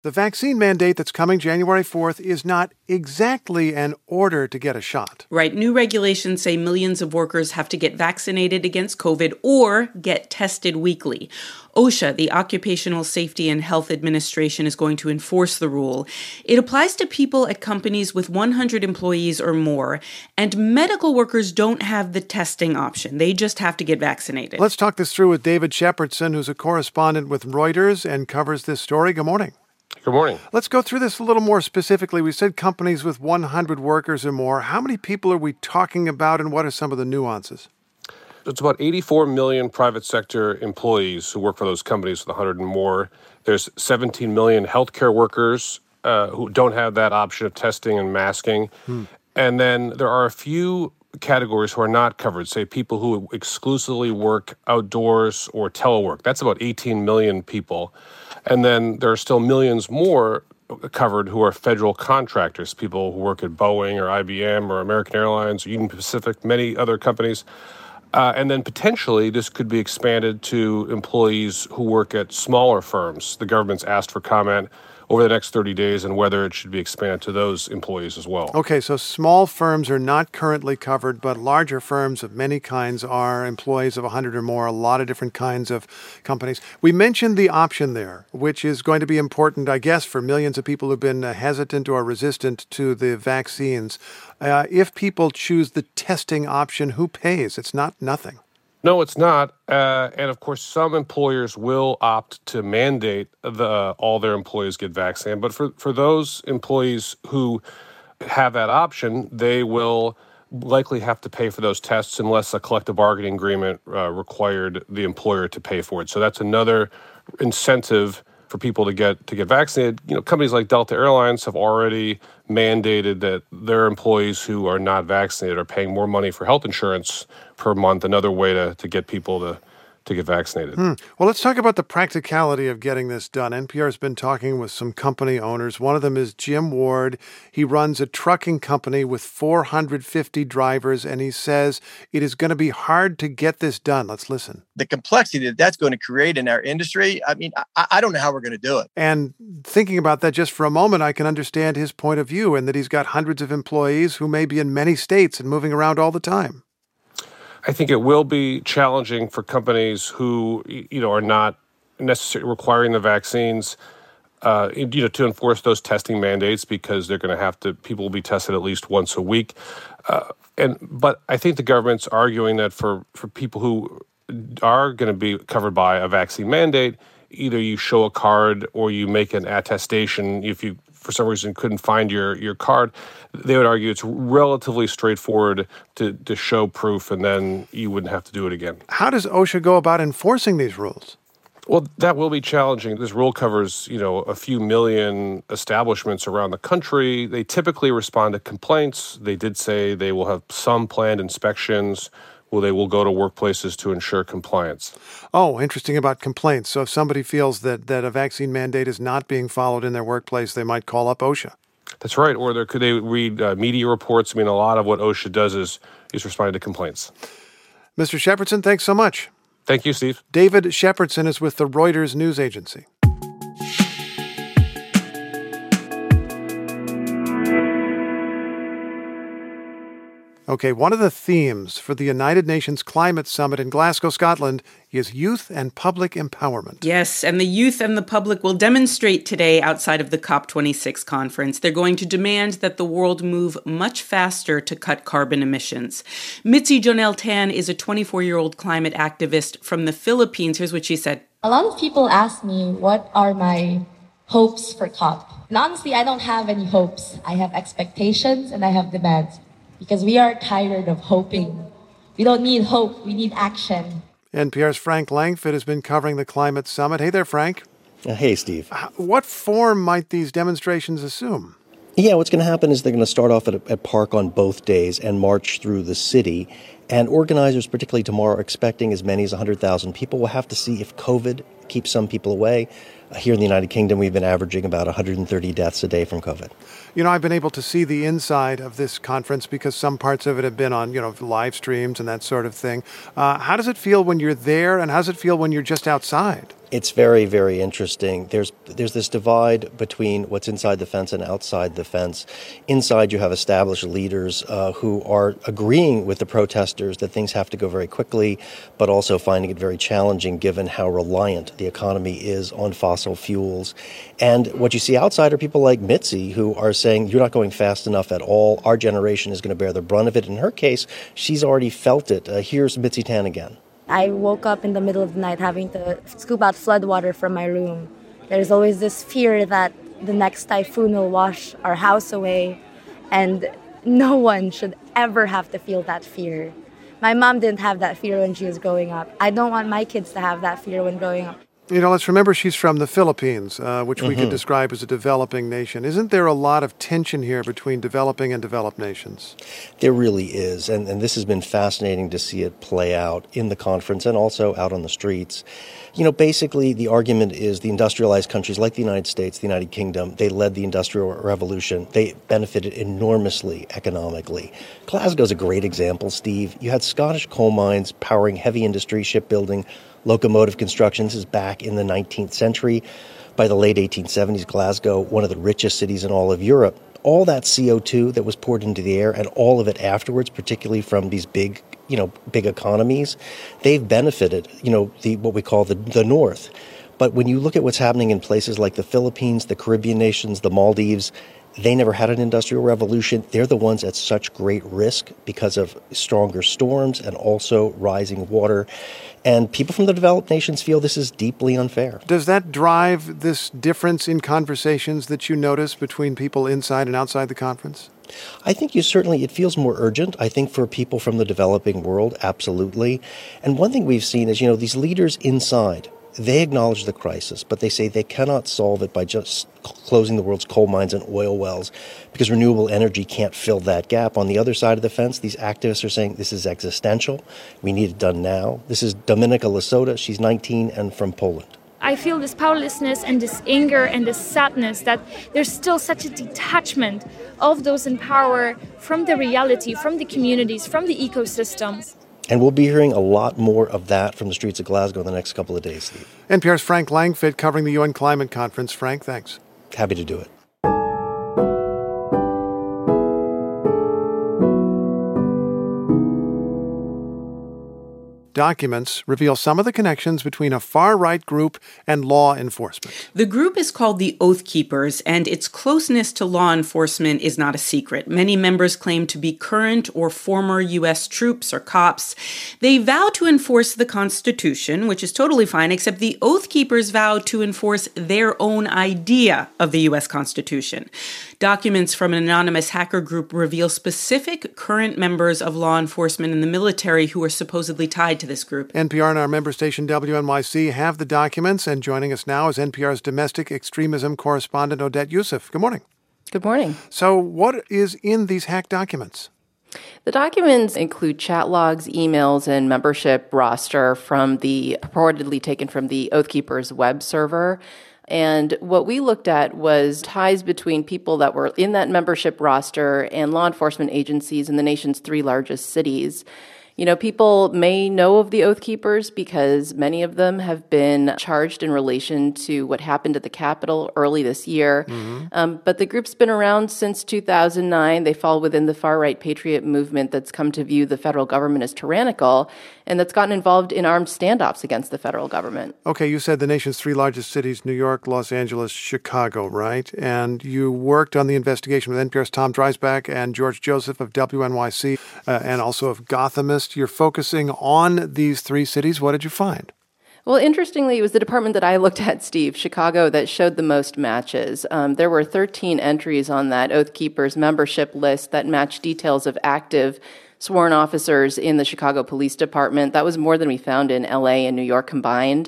The vaccine mandate that's coming January 4th is not exactly an order to get a shot. Right. New regulations say millions of workers have to get vaccinated against COVID or get tested weekly. OSHA, the Occupational Safety and Health Administration, is going to enforce the rule. It applies to people at companies with 100 employees or more, and medical workers don't have the testing option. They just have to get vaccinated. Let's talk this through with David Shepardson, who's a correspondent with Reuters and covers this story. Good morning. Good morning. Let's go through this a little more specifically. We said companies with 100 workers or more. How many people are we talking about, and what are some of the nuances? It's about 84 million private sector employees who work for those companies with 100 and more. There's 17 million healthcare workers who don't have that option of testing and masking. And then there are a few categories who are not covered, say people who exclusively work outdoors or telework. That's about 18 million people. And then there are still millions more covered who are federal contractors, people who work at Boeing or IBM or American Airlines or Union Pacific, many other companies. And then potentially this could be expanded to employees who work at smaller firms. The government's asked for comment over the next 30 days and whether it should be expanded to those employees as well. Okay, so small firms are not currently covered, but larger firms of many kinds are employees of 100 or more, a lot of different kinds of companies. We mentioned the option there, which is going to be important, I guess, for millions of people who've been hesitant or resistant to the vaccines. If people choose the testing option, who pays? It's not nothing. No, it's not. And of course, some employers will opt to mandate all their employees get vaccinated. But for those employees who have that option, they will likely have to pay for those tests unless a collective bargaining agreement required the employer to pay for it. So that's another incentive for people to get vaccinated. You know, companies like Delta Airlines have already mandated that their employees who are not vaccinated are paying more money for health insurance per month, another way to get people to get vaccinated. Well, let's talk about the practicality of getting this done. NPR's been talking with some company owners. One of them is Jim Ward. He runs a trucking company with 450 drivers, and he says it is going to be hard to get this done. Let's listen. The complexity that that's going to create in our industry, I mean, I don't know how we're going to do it. And thinking about that just for a moment, I can understand his point of view and that he's got hundreds of employees who may be in many states and moving around all the time. I think it will be challenging for companies who, are not necessarily requiring the vaccines, to enforce those testing mandates because they're going to have to. People will be tested at least once a week, but I think the government's arguing that for people who are going to be covered by a vaccine mandate, either you show a card or you make an attestation. If you, for some reason, couldn't find your card, they would argue it's relatively straightforward to show proof, and then you wouldn't have to do it again. How does OSHA go about enforcing these rules? Well, that will be challenging. This rule covers, a few million establishments around the country. They typically respond to complaints. They did say they will have some planned inspections. Well, they will go to workplaces to ensure compliance. Oh, interesting about complaints. So if somebody feels that a vaccine mandate is not being followed in their workplace, they might call up OSHA. That's right. Or could they read media reports? I mean, a lot of what OSHA does is responding to complaints. Mr. Shepardson, thanks so much. Thank you, Steve. David Shepardson is with the Reuters news agency. Okay, one of the themes for the United Nations Climate Summit in Glasgow, Scotland, is youth and public empowerment. Yes, and the youth and the public will demonstrate today outside of the COP26 conference. They're going to demand that the world move much faster to cut carbon emissions. Mitzi Jonelle Tan is a 24-year-old climate activist from the Philippines. Here's what she said. A lot of people ask me, what are my hopes for COP? And honestly, I don't have any hopes. I have expectations and I have demands. Because we are tired of hoping. We don't need hope, we need action. NPR's Frank Langfitt has been covering the climate summit. Hey there, Frank. Hey, Steve. What form might these demonstrations assume? Yeah, what's going to happen is they're going to start off at Park on both days and march through the city. And organizers, particularly tomorrow, are expecting as many as 100,000 people. We'll have to see if COVID keeps some people away. Here in the United Kingdom, we've been averaging about 130 deaths a day from COVID. You know, I've been able to see the inside of this conference because some parts of it have been on, live streams and that sort of thing. How does it feel when you're there, and how does it feel when you're just outside? It's very, very interesting. There's this divide between what's inside the fence and outside the fence. Inside, you have established leaders who are agreeing with the protesters that things have to go very quickly, but also finding it very challenging given how reliant the economy is on fossil fuels. And what you see outside are people like Mitzi who are saying, you're not going fast enough at all. Our generation is going to bear the brunt of it. In her case, she's already felt it. Here's Mitzi Tan again. I woke up in the middle of the night having to scoop out flood water from my room. There's always this fear that the next typhoon will wash our house away, and no one should ever have to feel that fear. My mom didn't have that fear when she was growing up. I don't want my kids to have that fear when growing up. Let's remember she's from the Philippines, which we could describe as a developing nation. Isn't there a lot of tension here between developing and developed nations? There really is, and this has been fascinating to see it play out in the conference and also out on the streets. Basically the argument is the industrialized countries like the United States, the United Kingdom, they led the Industrial Revolution. They benefited enormously economically. Glasgow's a great example, Steve. You had Scottish coal mines powering heavy industry, shipbuilding, locomotive construction. This is back in the 19th century. By the late 1870s, Glasgow, one of the richest cities in all of Europe. All that CO2 that was poured into the air and all of it afterwards, particularly from these big economies, they've benefited, what we call the North. But when you look at what's happening in places like the Philippines, the Caribbean nations, the Maldives, they never had an industrial revolution. They're the ones at such great risk because of stronger storms and also rising water. And people from the developed nations feel this is deeply unfair. Does that drive this difference in conversations that you notice between people inside and outside the conference? I think it feels more urgent. I think for people from the developing world, absolutely. And one thing we've seen is, these leaders inside, they acknowledge the crisis, but they say they cannot solve it by just closing the world's coal mines and oil wells because renewable energy can't fill that gap. On the other side of the fence, these activists are saying this is existential. We need it done now. This is Dominika Lasota. She's 19 and from Poland. I feel this powerlessness and this anger and this sadness that there's still such a detachment of those in power from the reality, from the communities, from the ecosystems. And we'll be hearing a lot more of that from the streets of Glasgow in the next couple of days, Steve. NPR's Frank Langfitt covering the UN Climate Conference. Frank, thanks. Happy to do it. Documents reveal some of the connections between a far-right group and law enforcement. The group is called the Oath Keepers, and its closeness to law enforcement is not a secret. Many members claim to be current or former U.S. troops or cops. They vow to enforce the Constitution, which is totally fine, except the Oath Keepers vow to enforce their own idea of the U.S. Constitution. Documents from an anonymous hacker group reveal specific current members of law enforcement and the military who are supposedly tied to this group. NPR and our member station WNYC have the documents, and joining us now is NPR's domestic extremism correspondent Odette Yousef. Good morning. Good morning. So what is in these hacked documents? The documents include chat logs, emails, and membership roster purportedly taken from the Oath Keepers web server. And what we looked at was ties between people that were in that membership roster and law enforcement agencies in the nation's 3 largest cities. People may know of the Oath Keepers because many of them have been charged in relation to what happened at the Capitol early this year. But the group's been around since 2009. They fall within the far-right patriot movement that's come to view the federal government as tyrannical and that's gotten involved in armed standoffs against the federal government. Okay, you said the nation's 3 largest cities, New York, Los Angeles, Chicago, right? And you worked on the investigation with NPR's Tom Dreisbach and George Joseph of WNYC and also of Gothamist. You're focusing on these 3 cities. What did you find? Well, interestingly, it was the department that I looked at, Steve, Chicago, that showed the most matches. There were 13 entries on that Oath Keepers membership list that matched details of active sworn officers in the Chicago Police Department. That was more than we found in LA and New York combined.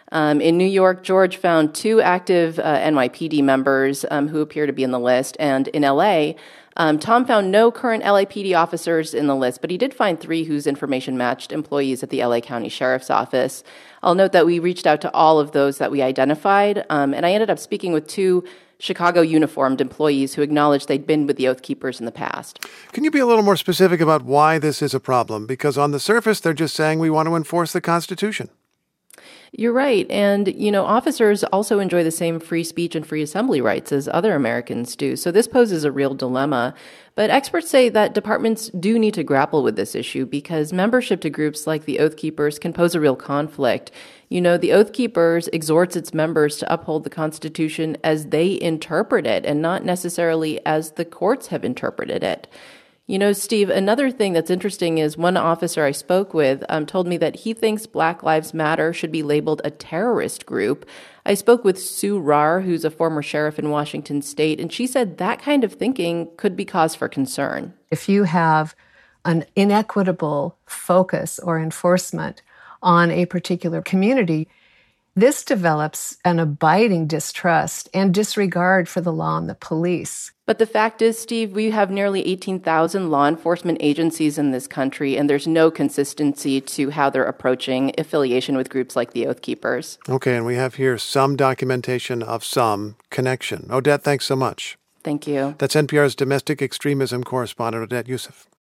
In New York, George found 2 active NYPD members who appear to be in the list. And in LA, Tom found no current LAPD officers in the list, but he did find 3 whose information matched employees at the LA County Sheriff's Office. I'll note that we reached out to all of those that we identified, and I ended up speaking with 2 Chicago uniformed employees who acknowledged they'd been with the Oath Keepers in the past. Can you be a little more specific about why this is a problem? Because on the surface, they're just saying we want to enforce the Constitution. You're right. And, officers also enjoy the same free speech and free assembly rights as other Americans do. So this poses a real dilemma. But experts say that departments do need to grapple with this issue because membership to groups like the Oath Keepers can pose a real conflict. The Oath Keepers exhorts its members to uphold the Constitution as they interpret it and not necessarily as the courts have interpreted it. Steve, another thing that's interesting is one officer I spoke with told me that he thinks Black Lives Matter should be labeled a terrorist group. I spoke with Sue Rahr, who's a former sheriff in Washington State, and she said that kind of thinking could be cause for concern. If you have an inequitable focus or enforcement on a particular community, this develops an abiding distrust and disregard for the law and the police. But the fact is, Steve, we have nearly 18,000 law enforcement agencies in this country, and there's no consistency to how they're approaching affiliation with groups like the Oath Keepers. Okay, and we have here some documentation of some connection. Odette, thanks so much. Thank you. That's NPR's domestic extremism correspondent, Odette Yousef.